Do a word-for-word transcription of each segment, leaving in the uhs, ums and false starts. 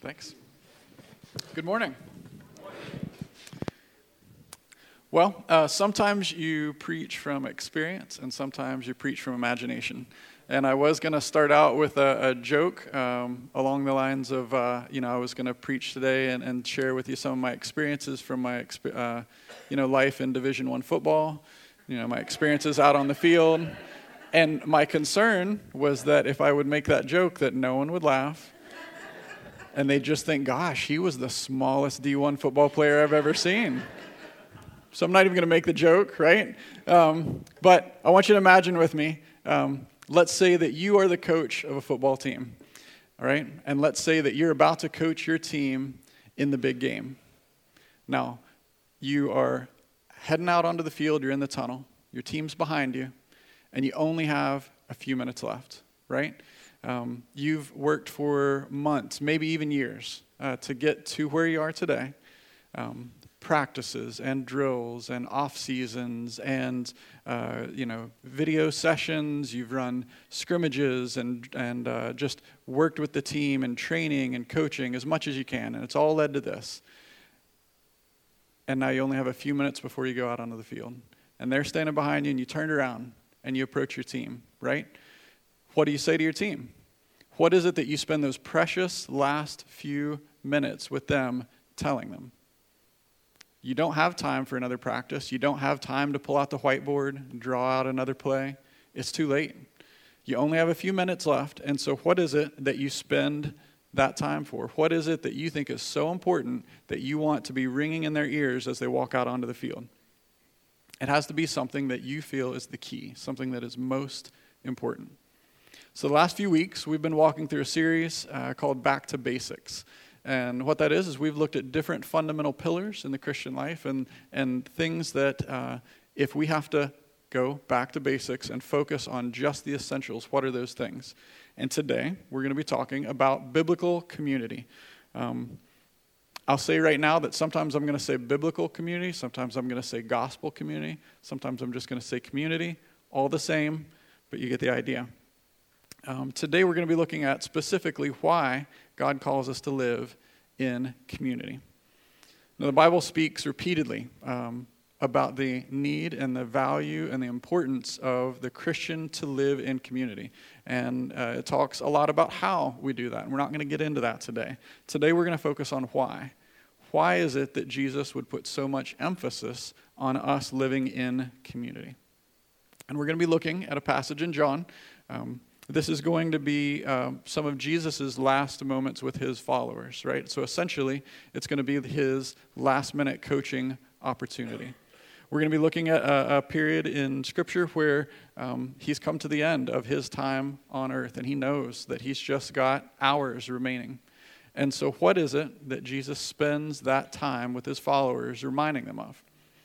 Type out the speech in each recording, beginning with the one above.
Thanks. Good morning. Well, uh, sometimes you preach from experience, and sometimes you preach from imagination. And I was going to start out with a, a joke um, along the lines of, uh, you know, I was going to preach today and, and share with you some of my experiences from my, exp- uh, you know, life in Division One football, you know, my experiences out on the field. And my concern was that if I would make that joke, that no one would laugh. And they'd just think, gosh, he was the smallest D one football player I've ever seen. So I'm not even going to make the joke, right? Um, but I want you to imagine with me, um, let's say that you are the coach of a football team, all right? And let's say that you're about to coach your team in the big game. Now, you are heading out onto the field, you're in the tunnel, your team's behind you, and you only have a few minutes left, right? Um, you've worked for months, maybe even years, uh, to get to where you are today. Um, practices and drills and off seasons and uh, you know video sessions. You've run scrimmages and and uh, just worked with the team and training and coaching as much as you can, and it's all led to this. And now you only have a few minutes before you go out onto the field, and they're standing behind you, and you turn around and you approach your team, right? What do you say to your team? What is it that you spend those precious last few minutes with them telling them? You don't have time for another practice. You don't have time to pull out the whiteboard and draw out another play. It's too late. You only have a few minutes left, and so what is it that you spend that time for? What is it that you think is so important that you want to be ringing in their ears as they walk out onto the field? It has to be something that you feel is the key, something that is most important. So the last few weeks, we've been walking through a series uh, called Back to Basics. And what that is, is we've looked at different fundamental pillars in the Christian life and, and things that uh, if we have to go back to basics and focus on just the essentials, what are those things? And today, we're going to be talking about biblical community. Um, I'll say right now that sometimes I'm going to say biblical community, sometimes I'm going to say gospel community, sometimes I'm just going to say community, all the same, but you get the idea. Um, today we're going to be looking at specifically why God calls us to live in community. Now the Bible speaks repeatedly um, about the need and the value and the importance of the Christian to live in community. And uh, it talks a lot about how we do that. And we're not going to get into that today. Today we're going to focus on why. Why is it that Jesus would put so much emphasis on us living in community? And we're going to be looking at a passage in John. Um, This is going to be um, some of Jesus' last moments with his followers, right? So essentially, it's going to be his last-minute coaching opportunity. We're going to be looking at a, a period in Scripture where um, he's come to the end of his time on earth, and he knows that he's just got hours remaining. And so what is it that Jesus spends that time with his followers reminding them of?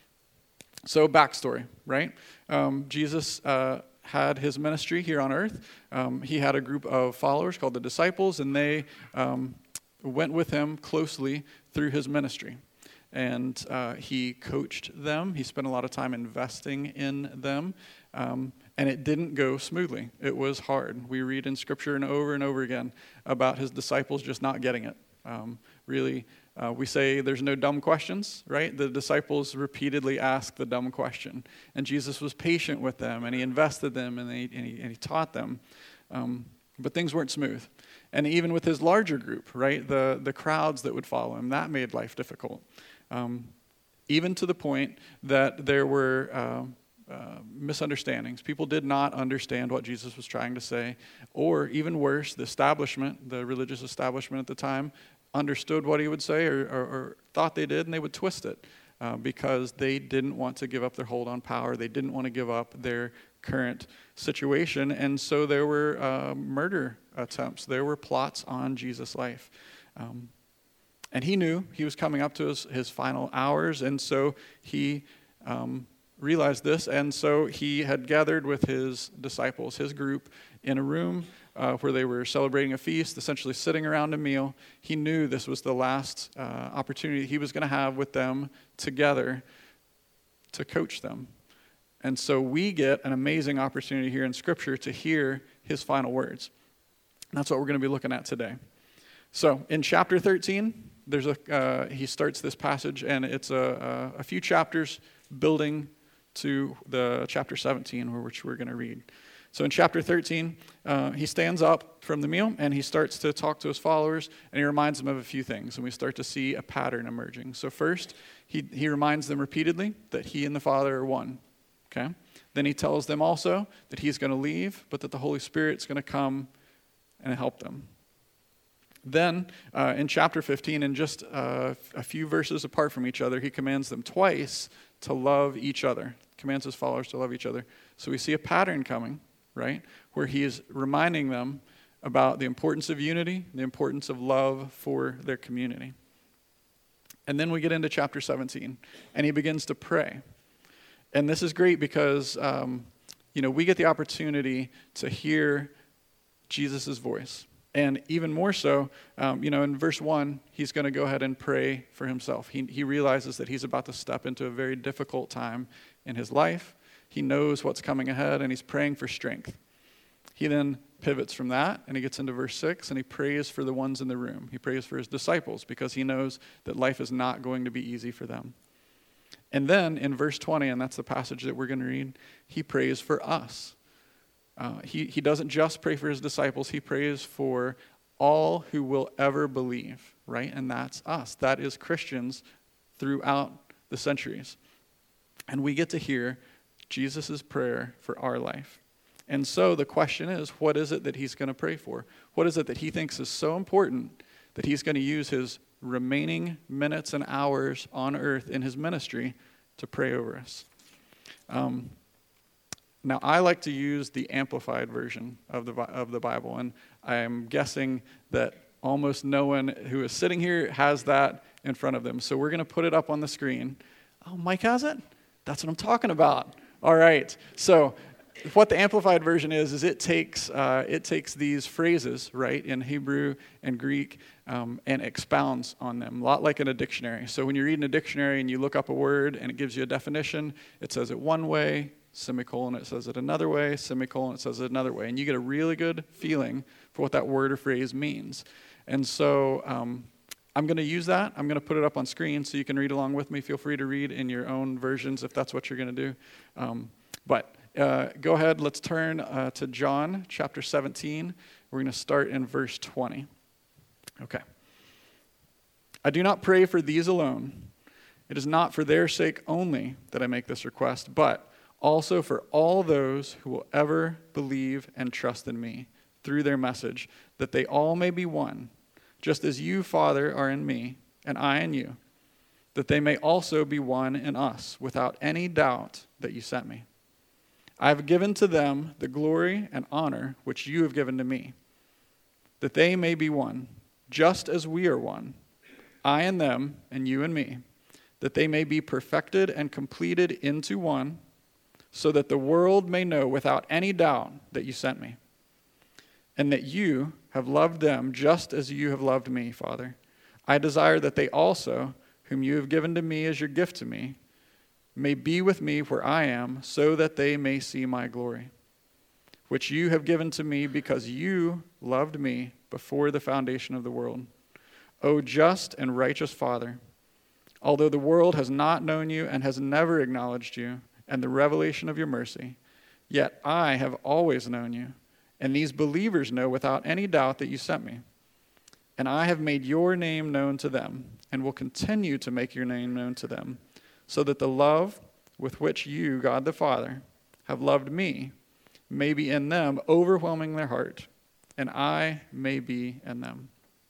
So backstory, right? Um, Jesus... Uh, had his ministry here on earth. Um, he had a group of followers called the disciples, and they um, went with him closely through his ministry. And uh, he coached them. He spent a lot of time investing in them, um, and it didn't go smoothly. It was hard. We read in Scripture and over and over again about his disciples just not getting it. Um, really, uh, we say there's no dumb questions, right? The disciples repeatedly asked the dumb question. And Jesus was patient with them, and he invested them, and he, and he, and he taught them. Um, but things weren't smooth. And even with his larger group, right, the, the crowds that would follow him, that made life difficult. Um, even to the point that there were uh, uh, misunderstandings. People did not understand what Jesus was trying to say. Or even worse, the establishment, the religious establishment at the time, understood what he would say or, or, or thought they did, and they would twist it uh, because they didn't want to give up their hold on power. They didn't want to give up their current situation, and so there were uh, murder attempts. There were plots on Jesus' life. Um, and he knew he was coming up to his, his final hours, and so he um, realized this, and so he had gathered with his disciples, his group, in a room Uh, where they were celebrating a feast, essentially sitting around a meal. He knew this was the last uh, opportunity he was going to have with them together to coach them. And so we get an amazing opportunity here in Scripture to hear his final words. And that's what we're going to be looking at today. So in chapter thirteen, there's a uh, he starts this passage, and it's a, a, a few chapters building to the chapter seventeen, which we're going to read. So in chapter thirteen, uh, he stands up from the meal, and he starts to talk to his followers, and he reminds them of a few things, and we start to see a pattern emerging. So first, he, he reminds them repeatedly that he and the Father are one, okay? Then he tells them also that he's going to leave, but that the Holy Spirit's going to come and help them. Then, uh, in chapter fifteen, and just uh, a few verses apart from each other, he commands them twice to love each other, commands his followers to love each other. So we see a pattern coming, right, where he is reminding them about the importance of unity, the importance of love for their community. And then we get into chapter seventeen, and he begins to pray. And this is great because, um, you know, we get the opportunity to hear Jesus' voice. And even more so, um, you know, in verse one, he's going to go ahead and pray for himself. He, he realizes that he's about to step into a very difficult time in his life. He knows what's coming ahead, and he's praying for strength. He then pivots from that, and he gets into verse six, and he prays for the ones in the room. He prays for his disciples because he knows that life is not going to be easy for them. And then in verse twenty, and that's the passage that we're going to read, he prays for us. Uh, he, he doesn't just pray for his disciples, he prays for all who will ever believe, right? And that's us. That is Christians throughout the centuries. And we get to hear Jesus' prayer for our life. And so the question is, what is it that he's going to pray for? What is it that he thinks is so important that he's going to use his remaining minutes and hours on earth in his ministry to pray over us? Um, Now, I like to use the amplified version of the of the Bible, and I'm guessing that almost no one who is sitting here has that in front of them. So we're going to put it up on the screen. Oh, Mike has it? That's what I'm talking about. All right. So what the amplified version is, is it takes uh, it takes these phrases, right, in Hebrew and Greek, um, and expounds on them, a lot like in a dictionary. So when you read in a dictionary and you look up a word and it gives you a definition, it says it one way, semicolon, it says it another way, semicolon, it says it another way. And you get a really good feeling for what that word or phrase means. And so um, I'm going to use that. I'm going to put it up on screen so you can read along with me. Feel free to read in your own versions if that's what you're going to do. Um, but uh, go ahead, let's turn uh, to John chapter seventeen. We're going to start in verse twenty. Okay. I do not pray for these alone. It is not for their sake only that I make this request, but also for all those who will ever believe and trust in me through their message, that they all may be one, just as you, Father, are in me, and I in you, that they may also be one in us, without any doubt that you sent me. I have given to them the glory and honor which you have given to me, that they may be one, just as we are one, I and them, and you and me, that they may be perfected and completed into one, so that the world may know without any doubt that you sent me, and that you have loved them just as you have loved me, Father. I desire that they also, whom you have given to me as your gift to me, may be with me where I am, so that they may see my glory, which you have given to me because you loved me before the foundation of the world. O just and righteous Father, although the world has not known you and has never acknowledged you, and the revelation of your mercy, yet I have always known you, and these believers know without any doubt that you sent me. And I have made your name known to them, and will continue to make your name known to them, so that the love with which you, God the Father, have loved me may be in them, overwhelming their heart, and I may be in them.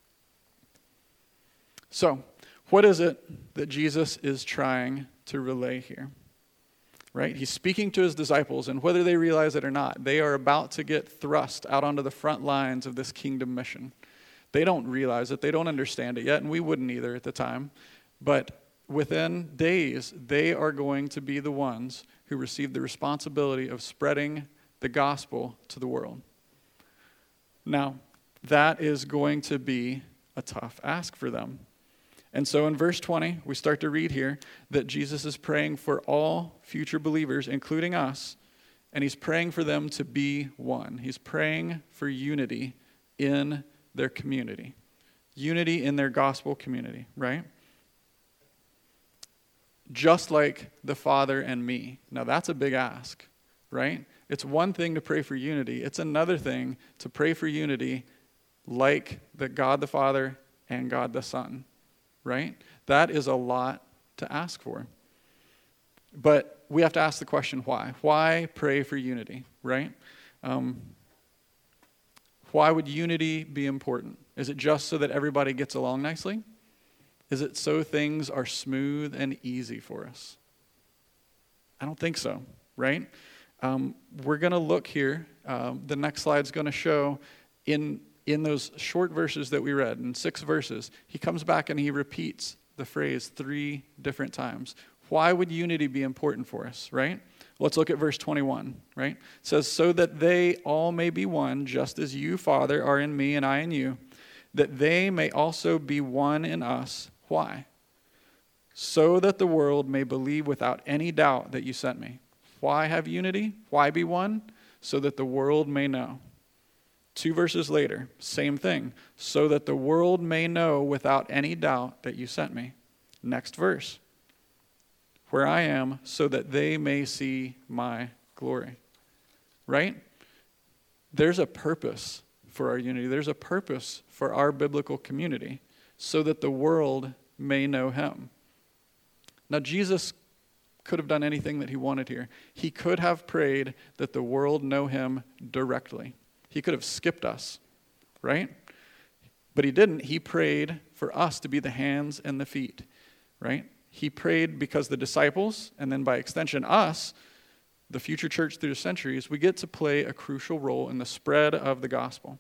So, what is it that Jesus is trying to relay here? Right? He's speaking to his disciples, and whether they realize it or not, they are about to get thrust out onto the front lines of this kingdom mission. They don't realize it. They don't understand it yet, and we wouldn't either at the time. But within days, they are going to be the ones who receive the responsibility of spreading the gospel to the world. Now, that is going to be a tough ask for them. And so in verse twenty, we start to read here that Jesus is praying for all future believers, including us, and he's praying for them to be one. He's praying for unity in their community, unity in their gospel community, right? Just like the Father and me. Now that's a big ask, right? It's one thing to pray for unity. It's another thing to pray for unity like the God the Father and God the Son, right? That is a lot to ask for. But we have to ask the question, why? Why pray for unity, right? Um, why would unity be important? Is it just so that everybody gets along nicely? Is it so things are smooth and easy for us? I don't think so, right? Um, we're going to look here. Um, the next slide's going to show in in those short verses that we read, in six verses, he comes back and he repeats the phrase three different times. Why would unity be important for us, right? Let's look at verse twenty-one, right? It says, so that they all may be one, just as you, Father, are in me and I in you, that they may also be one in us. Why? So that the world may believe without any doubt that you sent me. Why have unity? Why be one? So that the world may know. Two verses later, same thing. So that the world may know without any doubt that you sent me. Next verse. Where I am, so that they may see my glory. Right? There's a purpose for our unity. There's a purpose for our biblical community, so that the world may know him. Now, Jesus could have done anything that he wanted here. He could have prayed that the world know him directly. He could have skipped us, right? But he didn't. He prayed for us to be the hands and the feet, right? He prayed because the disciples, and then by extension us, the future church through the centuries, we get to play a crucial role in the spread of the gospel.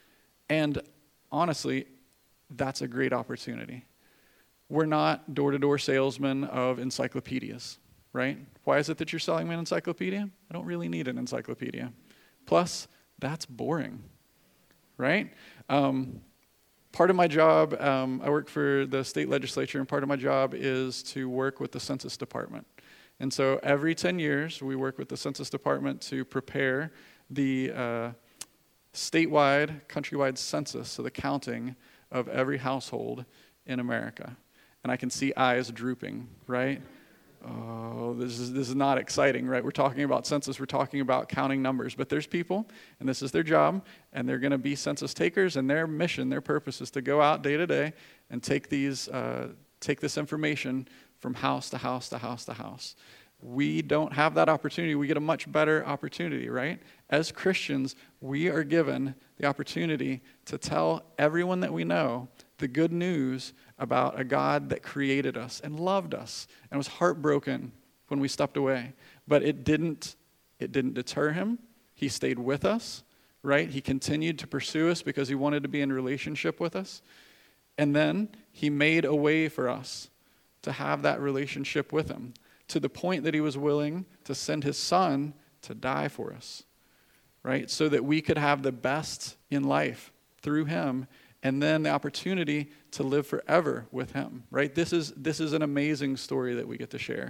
And honestly, that's a great opportunity. We're not door-to-door salesmen of encyclopedias, right? Why is it that you're selling me an encyclopedia? I don't really need an encyclopedia. Plus, that's boring, right? Um, part of my job, um, I work for the state legislature, and part of my job is to work with the Census Department. And so every ten years, we work with the Census Department to prepare the uh, statewide, countrywide census, so the counting of every household in America. And I can see eyes drooping, right? Oh, this is this is not exciting, right? We're talking about census, we're talking about counting numbers, but there's people, and this is their job, and they're going to be census takers, and their mission, their purpose is to go out day to day and take these, uh, take this information from house to house to house to house. We don't have that opportunity. We get a much better opportunity, right? As Christians, we are given the opportunity to tell everyone that we know the good news about a God that created us and loved us and was heartbroken when we stepped away. But it didn't, it didn't deter him. He stayed with us, right? He continued to pursue us because he wanted to be in relationship with us. And then he made a way for us to have that relationship with him, to the point that he was willing to send his son to die for us, right? So that we could have the best in life through him, and then the opportunity to live forever with him, right? This is this is an amazing story that we get to share.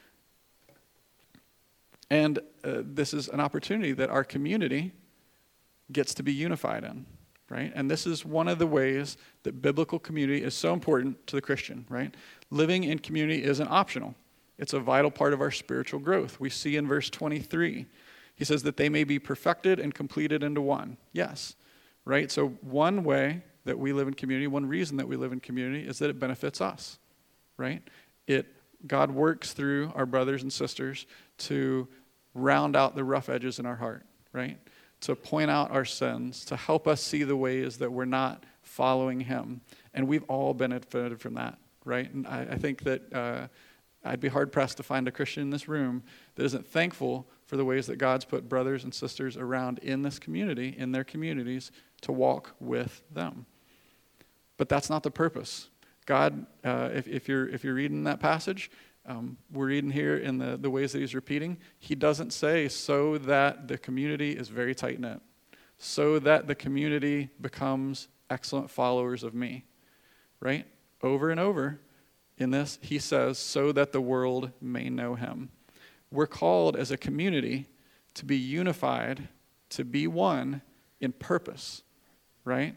And uh, this is an opportunity that our community gets to be unified in, right? And this is one of the ways that biblical community is so important to the Christian, right? Living in community isn't optional. It's a vital part of our spiritual growth. We see in verse twenty-three, he says that they may be perfected and completed into one. Yes, right? So one way that we live in community, one reason that we live in community is that it benefits us, right? It God works through our brothers and sisters to round out the rough edges in our heart, right? To point out our sins, to help us see the ways that we're not following him. And we've all benefited from that, right? And I, I think that uh, I'd be hard-pressed to find a Christian in this room that isn't thankful for the ways that God's put brothers and sisters around in this community, in their communities, to walk with them. But that's not the purpose. God, uh, if, if you're if you're reading that passage, um, we're reading here in the, the ways that he's repeating, he doesn't say so that the community is very tight-knit, so that the community becomes excellent followers of me, right? Over and over in this, he says, so that the world may know him. We're called as a community to be unified, to be one in purpose, right?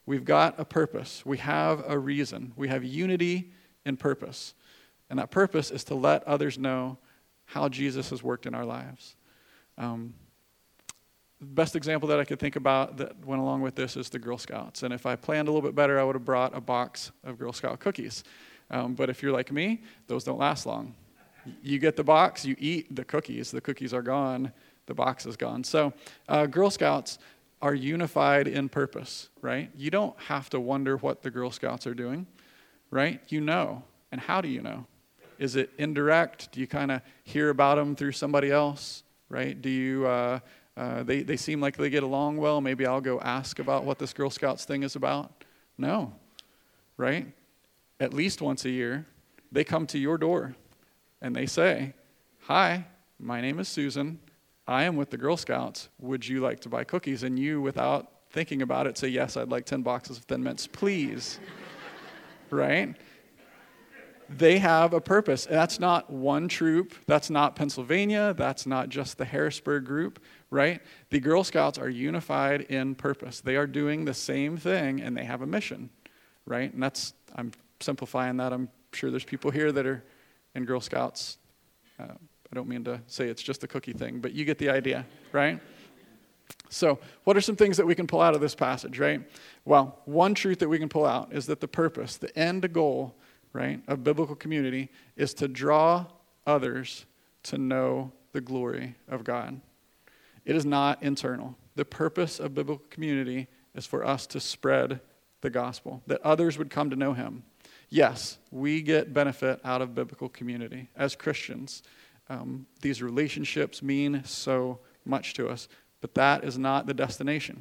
We've got a purpose. We have a reason. We have unity in purpose. And that purpose is to let others know how Jesus has worked in our lives. Um, the best example that I could think about that went along with this is the Girl Scouts. And if I planned a little bit better, I would have brought a box of Girl Scout cookies. Um, but if you're like me, those don't last long. You get the box, you eat the cookies. The cookies are gone. The box is gone. So uh, Girl Scouts are unified in purpose, right? You don't have to wonder what the Girl Scouts are doing, right? You know. And how do you know? Is it indirect? Do you kind of hear about them through somebody else, right? Do you, uh, uh, they, they seem like they get along well. Maybe I'll go ask about what this Girl Scouts thing is about. No, right? At least once a year, they come to your door and they say, hi, my name is Susan. I am with the Girl Scouts. Would you like to buy cookies? And you, without thinking about it, say, yes, I'd like ten boxes of Thin Mints, please. Right? They have a purpose. And that's not one troop. That's not Pennsylvania. That's not just the Harrisburg group, right? The Girl Scouts are unified in purpose. They are doing the same thing, and they have a mission, right? And that's, I'm simplifying that. I'm sure there's people here that are in Girl Scouts. Uh, I don't mean to say it's just a cookie thing, but you get the idea, right? So what are some things that we can pull out of this passage, right? Well, one truth that we can pull out is that the purpose, the end goal, right, of biblical community is to draw others to know the glory of God. It is not internal. The purpose of biblical community is for us to spread the gospel, that others would come to know him. Yes, we get benefit out of biblical community as Christians. Um, these relationships mean so much to us, but that is not the destination.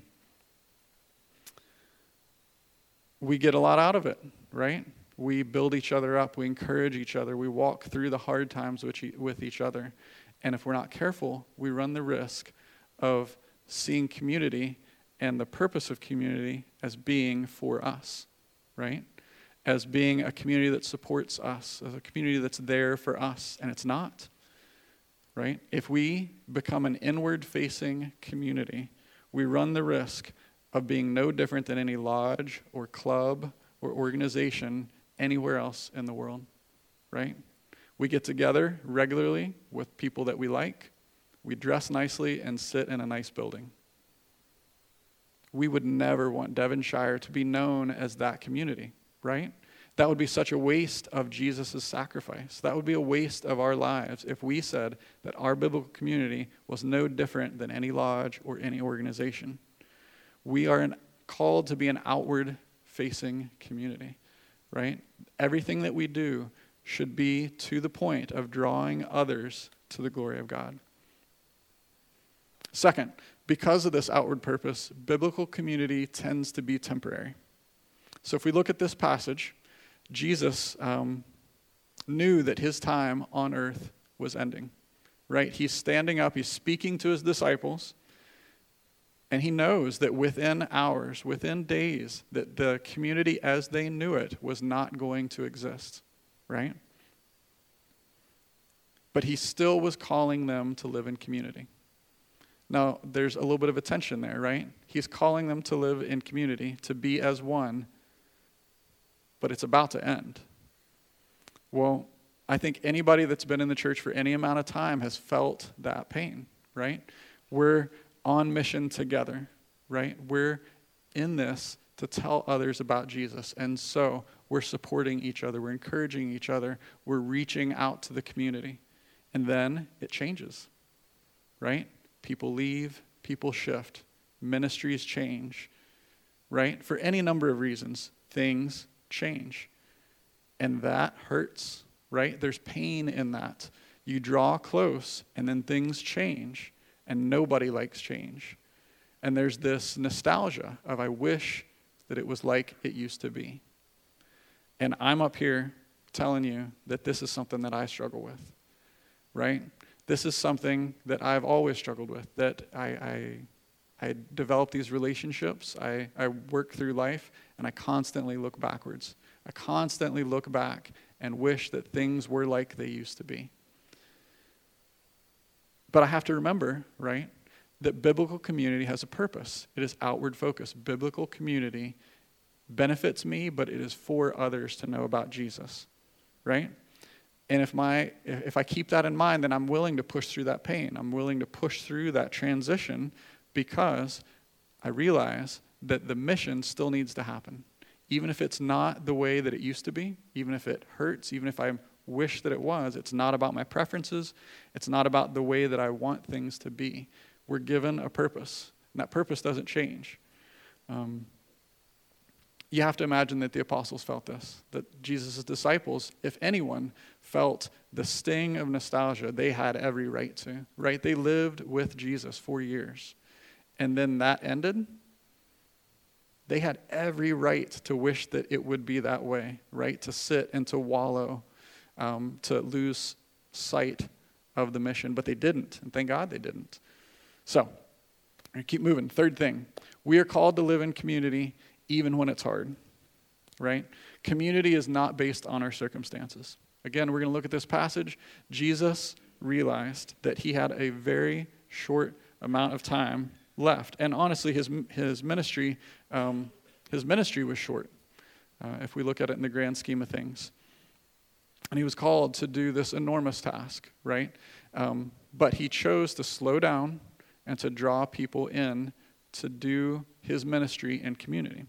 We get a lot out of it, right? We build each other up. We encourage each other. We walk through the hard times with each other. And if we're not careful, we run the risk of seeing community and the purpose of community as being for us, right? As being a community that supports us, as a community that's there for us, and it's not, right? If we become an inward-facing community, we run the risk of being no different than any lodge or club or organization anywhere else in the world, right? We get together regularly with people that we like. We dress nicely and sit in a nice building. We would never want Devonshire to be known as that community, right? That would be such a waste of Jesus' sacrifice. That would be a waste of our lives if we said that our biblical community was no different than any lodge or any organization. We are an, called to be an outward-facing community, right? Everything that we do should be to the point of drawing others to the glory of God. Second, because of this outward purpose, biblical community tends to be temporary. So if we look at this passage, Jesus um, knew that his time on earth was ending, right? He's standing up, he's speaking to his disciples, and he knows that within hours, within days, that the community as they knew it was not going to exist, right? But he still was calling them to live in community. Now, there's a little bit of a tension there, right? He's calling them to live in community, to be as one, but it's about to end. Well, I think anybody that's been in the church for any amount of time has felt that pain, right? We're on mission together, right? We're in this to tell others about Jesus, and so we're supporting each other, we're encouraging each other, we're reaching out to the community, and then it changes, right? People leave, people shift, ministries change, right? For any number of reasons, things change. And that hurts, right? There's pain in that. You draw close, and then things change, and nobody likes change. And there's this nostalgia of, I wish that it was like it used to be. And I'm up here telling you that this is something that I struggle with, right? This is something that I've always struggled with, that I, I, I develop these relationships, I, I work through life, and I constantly look backwards. I constantly look back and wish that things were like they used to be. But I have to remember, right, that biblical community has a purpose. It is outward focused. Biblical community benefits me, but it is for others to know about Jesus, right? And if my if I keep that in mind, then I'm willing to push through that pain. I'm willing to push through that transition because I realize that the mission still needs to happen. Even if it's not the way that it used to be, even if it hurts, even if I wish that it was, it's not about my preferences. It's not about the way that I want things to be. We're given a purpose, and that purpose doesn't change. Um, you have to imagine that the apostles felt this, that Jesus' disciples, if anyone, felt the sting of nostalgia. They had every right to, right? They lived with Jesus for years. And then that ended. They had every right to wish that it would be that way, right? To sit and to wallow, um, to lose sight of the mission, but they didn't, and thank God they didn't. So, I keep moving. Third thing, we are called to live in community even when it's hard, right? Community is not based on our circumstances. Again, we're going to look at this passage. Jesus realized that he had a very short amount of time left, and honestly, his his ministry um, his ministry was short, uh, if we look at it in the grand scheme of things. And he was called to do this enormous task, right? Um, but he chose to slow down and to draw people in to do his ministry and community.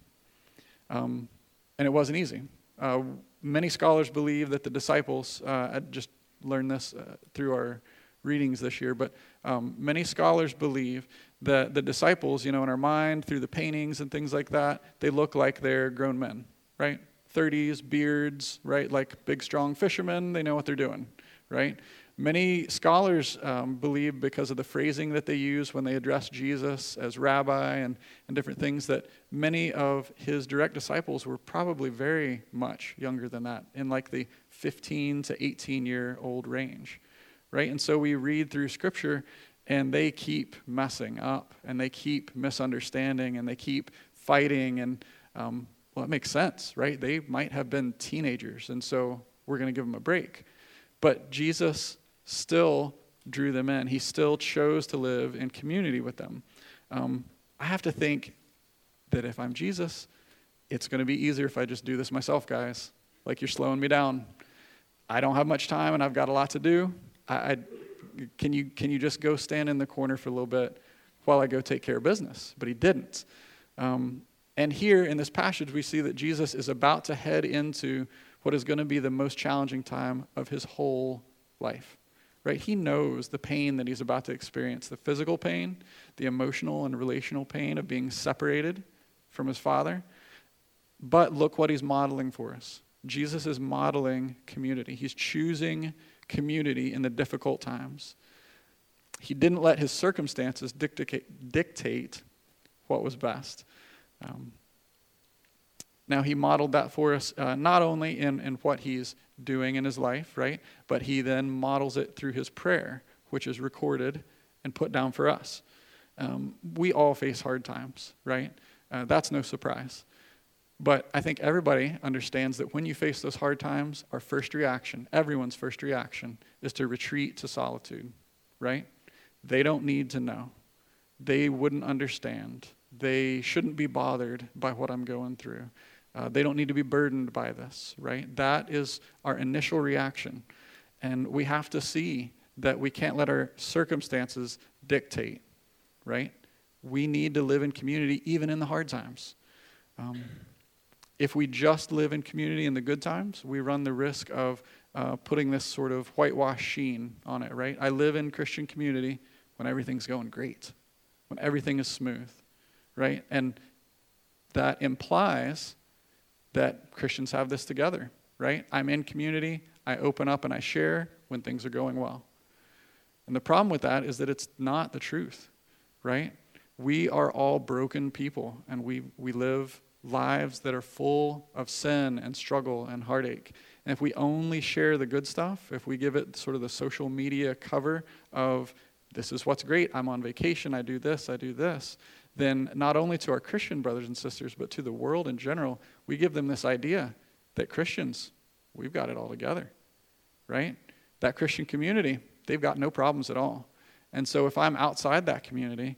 Um, and it wasn't easy. Uh, many scholars believe that the disciples, uh, I just learned this uh, through our readings this year, but um, many scholars believe that the disciples, you know, in our mind, through the paintings and things like that, they look like they're grown men, right? thirties, beards, right? Like big, strong fishermen, they know what they're doing, right? Many scholars um, believe, because of the phrasing that they use when they address Jesus as rabbi and, and different things, that many of his direct disciples were probably very much younger than that, in like the fifteen to eighteen year old range, right? And so we read through Scripture, and they keep messing up, and they keep misunderstanding, and they keep fighting, and um, well, it makes sense, right? They might have been teenagers, and so we're going to give them a break. But Jesus still drew them in. He still chose to live in community with them. Um, I have to think that if I'm Jesus, it's going to be easier if I just do this myself, guys. Like, you're slowing me down. I don't have much time, and I've got a lot to do. I, I can you can you just go stand in the corner for a little bit while I go take care of business? But he didn't. Um, and here in this passage, we see that Jesus is about to head into what is going to be the most challenging time of his whole life, right? He knows the pain that he's about to experience, the physical pain, the emotional and relational pain of being separated from his Father. But look what he's modeling for us. Jesus is modeling community. He's choosing community in the difficult times. He didn't let his circumstances dictate, dictate what was best. Um, Now, he modeled that for us uh, not only in, in what he's doing in his life, right? But he then models it through his prayer, which is recorded and put down for us. Um, we all face hard times, right? Uh, that's no surprise. But I think everybody understands that when you face those hard times, our first reaction, everyone's first reaction, is to retreat to solitude, right? They don't need to know. They wouldn't understand. They shouldn't be bothered by what I'm going through. Uh, they don't need to be burdened by this, right? That is our initial reaction. And we have to see that we can't let our circumstances dictate, right? We need to live in community even in the hard times. Um, if we just live in community in the good times, we run the risk of uh, putting this sort of whitewash sheen on it, right? I live in Christian community when everything's going great, when everything is smooth, right? And that implies that Christians have this together, right? I'm in community, I open up and I share when things are going well. And the problem with that is that it's not the truth, right? We are all broken people, and we, we live lives that are full of sin and struggle and heartache. And if we only share the good stuff, if we give it sort of the social media cover of, this is what's great, I'm on vacation, I do this, I do this, then not only to our Christian brothers and sisters, but to the world in general, we give them this idea that Christians, we've got it all together, right? That Christian community, they've got no problems at all. And so if I'm outside that community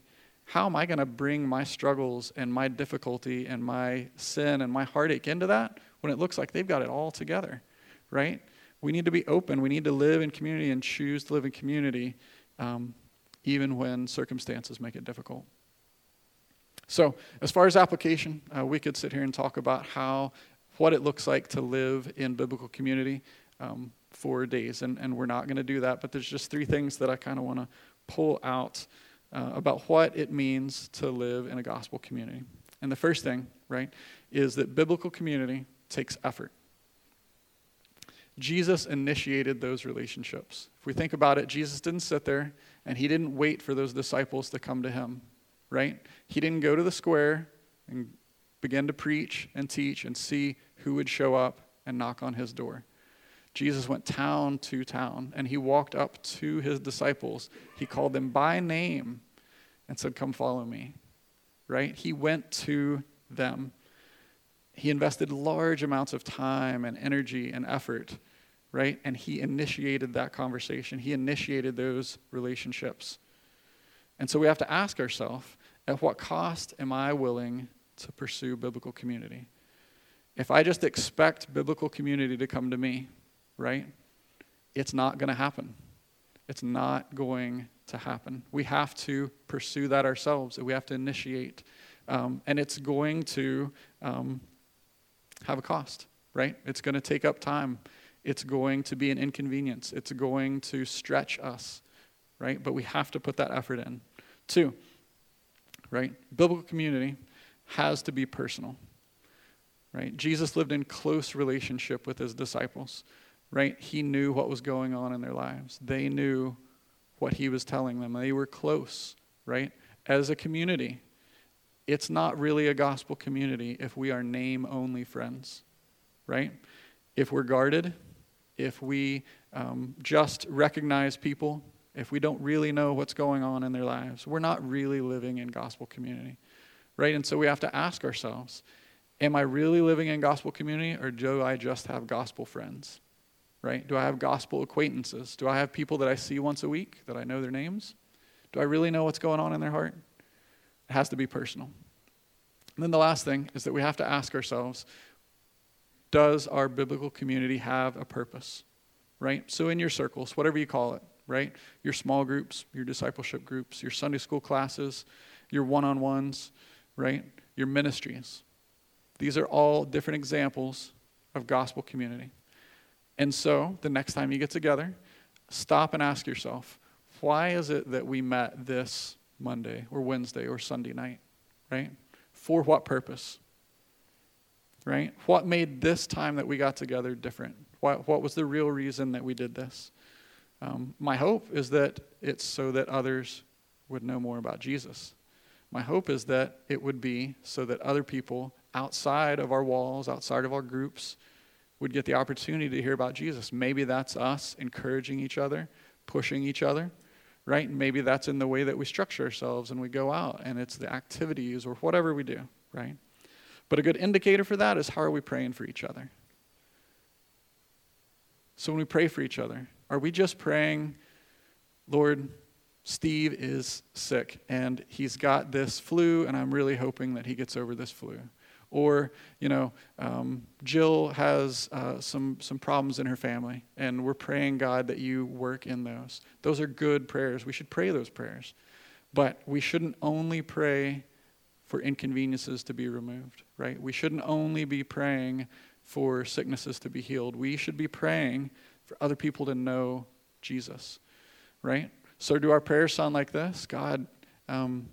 how am I going to bring my struggles and my difficulty and my sin and my heartache into that when it looks like they've got it all together, right? We need to be open. We need to live in community and choose to live in community um, even when circumstances make it difficult. So as far as application, uh, we could sit here and talk about how, what it looks like to live in biblical community um, for days, and, and we're not going to do that, but there's just three things that I kind of want to pull out uh, about what it means to live in a gospel community. And the first thing, right, is that biblical community takes effort. Jesus initiated those relationships. If we think about it, Jesus didn't sit there and he didn't wait for those disciples to come to him, right? He didn't go to the square and begin to preach and teach and see who would show up and knock on his door. Jesus went town to town and he walked up to his disciples. He called them by name and said, "Come follow me," right? He went to them. He invested large amounts of time and energy and effort, right? And he initiated that conversation. He initiated those relationships. And so we have to ask ourselves, at what cost am I willing to pursue biblical community? If I just expect biblical community to come to me, right, it's not going to happen. It's not going to happen. We have to pursue that ourselves. We have to initiate. Um, and it's going to um, have a cost, right? It's going to take up time. It's going to be an inconvenience. It's going to stretch us, right? But we have to put that effort in. Two, right? Biblical community has to be personal, right? Jesus lived in close relationship with his disciples, right? He knew what was going on in their lives. They knew what he was telling them. They were close, right? As a community, it's not really a gospel community if we are name-only friends, right? If we're guarded, if we um, just recognize people, if we don't really know what's going on in their lives, we're not really living in gospel community, right? And so we have to ask ourselves, am I really living in gospel community, or do I just have gospel friends, right? Do I have gospel acquaintances? Do I have people that I see once a week that I know their names? Do I really know what's going on in their heart? It has to be personal. And then the last thing is that we have to ask ourselves, does our biblical community have a purpose, right? So in your circles, whatever you call it, right? Your small groups, your discipleship groups, your Sunday school classes, your one-on-ones, right? Your ministries. These are all different examples of gospel community. And so the next time you get together, stop and ask yourself, why is it that we met this Monday or Wednesday or Sunday night, right? For what purpose, right? What made this time that we got together different? What, what was the real reason that we did this? Um, my hope is that it's so that others would know more about Jesus. My hope is that it would be so that other people outside of our walls, outside of our groups, would get the opportunity to hear about Jesus. Maybe that's us encouraging each other, pushing each other, right? And maybe that's in the way that we structure ourselves and we go out, and it's the activities or whatever we do, right? But a good indicator for that is, how are we praying for each other? So when we pray for each other, are we just praying, Lord, Steve is sick and he's got this flu and I'm really hoping that he gets over this flu? Or, you know, um, Jill has uh, some some problems in her family, and we're praying, God, that you work in those. Those are good prayers. We should pray those prayers. But we shouldn't only pray for inconveniences to be removed, right? We shouldn't only be praying for sicknesses to be healed. We should be praying for other people to know Jesus, right? So do our prayers sound like this? God, um,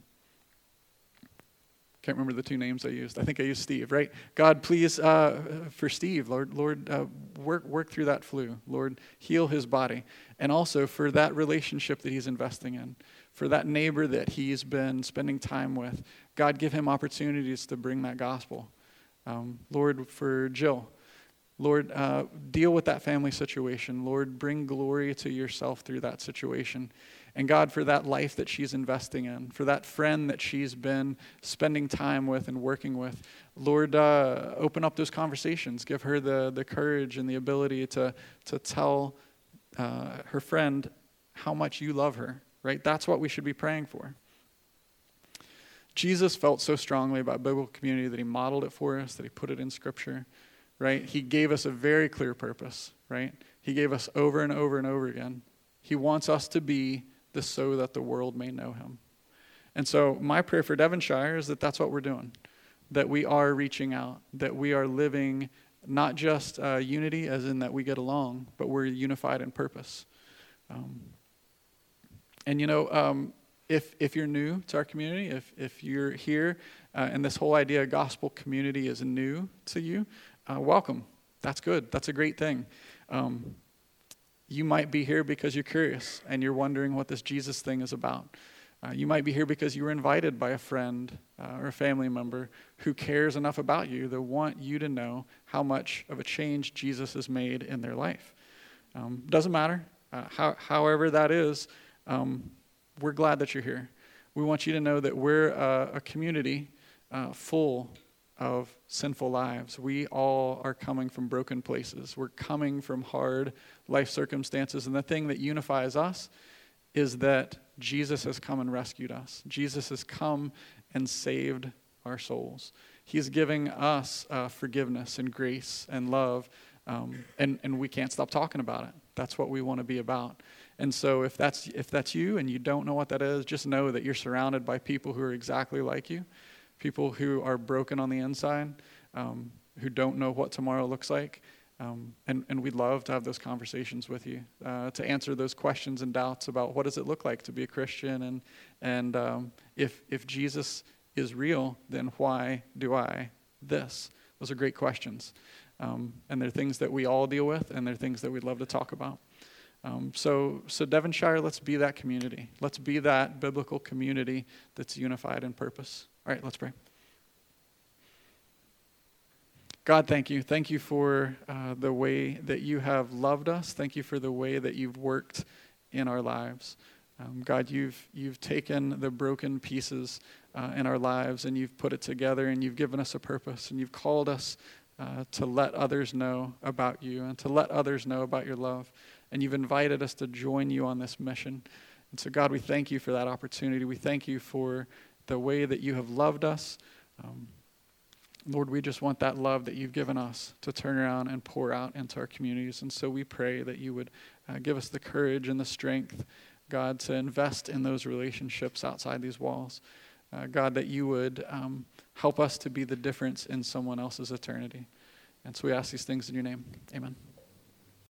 can't remember the two names I used. I think I used Steve, right? God, please, uh, for Steve, Lord, Lord, uh, work work through that flu. Lord, heal his body. And also for that relationship that he's investing in, for that neighbor that he's been spending time with. God, give him opportunities to bring that gospel. Um, Lord, for Jill, Lord, uh, deal with that family situation. Lord, bring glory to yourself through that situation. And God, for that life that she's investing in, for that friend that she's been spending time with and working with, Lord, uh, open up those conversations. Give her the, the courage and the ability to, to tell uh, her friend how much you love her, right? That's what we should be praying for. Jesus felt so strongly about biblical community that he modeled it for us, that he put it in Scripture, right? He gave us a very clear purpose, right? He gave us over and over and over again. He wants us to be the so that the world may know him. And so my prayer for Devonshire is that that's what we're doing, that we are reaching out, that we are living not just uh, unity as in that we get along, but we're unified in purpose. Um, and you know, um, if if you're new to our community, if if you're here uh, and this whole idea of gospel community is new to you, uh, welcome. That's good. That's a great thing. Um, you might be here because you're curious and you're wondering what this Jesus thing is about. Uh, you might be here because you were invited by a friend uh, or a family member who cares enough about you that want you to know how much of a change Jesus has made in their life. Um, doesn't matter. Uh, how, however that is, um, we're glad that you're here. We want you to know that we're uh, a community uh, full of sinful lives. We all are coming from broken places. We're coming from hard life circumstances. And the thing that unifies us is that Jesus has come and rescued us. Jesus has come and saved our souls. He's giving us uh, forgiveness and grace and love, um, and, and we can't stop talking about it. That's what we want to be about. And so if that's if that's you and you don't know what that is, just know that you're surrounded by people who are exactly like you, people who are broken on the inside, um, who don't know what tomorrow looks like. Um, and, and we'd love to have those conversations with you, uh, to answer those questions and doubts about what does it look like to be a Christian, and and um, if if Jesus is real, then why do I this? Those are great questions, um, and they're things that we all deal with, and they're things that we'd love to talk about. Um, so so Devonshire, let's be that community. Let's be that biblical community that's unified in purpose. All right, let's pray. God, thank you. Thank you for uh, the way that you have loved us. Thank you for the way that you've worked in our lives. Um, God, you've you've taken the broken pieces uh, in our lives and you've put it together and you've given us a purpose and you've called us uh, to let others know about you and to let others know about your love. And you've invited us to join you on this mission. And so, God, we thank you for that opportunity. We thank you for the way that you have loved us. Um, Lord, we just want that love that you've given us to turn around and pour out into our communities. And so we pray that you would uh, give us the courage and the strength, God, to invest in those relationships outside these walls. Uh, God, that you would um, help us to be the difference in someone else's eternity. And so we ask these things in your name. Amen.